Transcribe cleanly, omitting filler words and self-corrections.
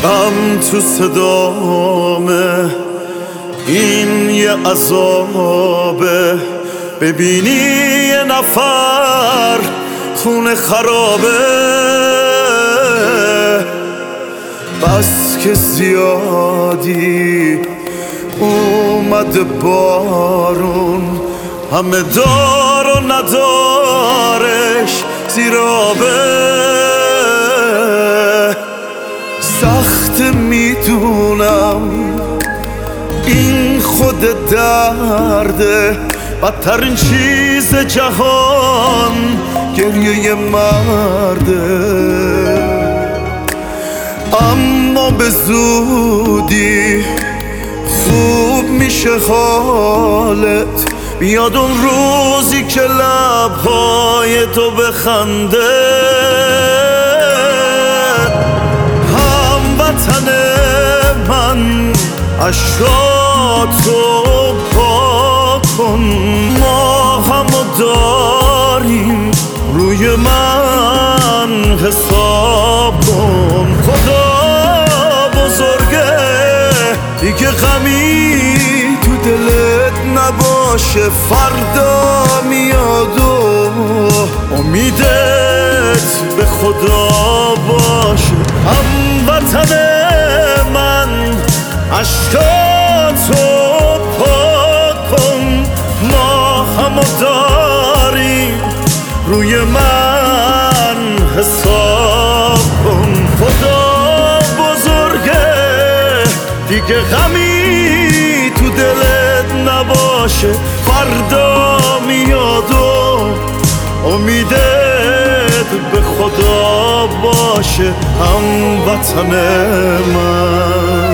غم تو صدامه، این یه عذابه. ببینی یه نفر خونه خرابه، بس که زیادی اومده بارون، همه دار و ندارش زیرابه. سخت میدونم این خود درده، بدترین چیز جهان گریه مرده. اما به زودی خوب میشه حالت، بیاد اون روزی که لبهای تو بخنده. هموطن من عشقاتو پاک کن، ما همو داریم روی من حساب کن. خدا بزرگه دیگه غمی تو دلت نباشه، فردا میاد و امیدت به خدا باشه. هموطن من عشقاتو پاک کن، ما همو داریم روی من حساب کن. خدا بزرگه دیگه غمی تو دلت نباشه، فردا میاد و امیدت به خدا باشه. هموطن من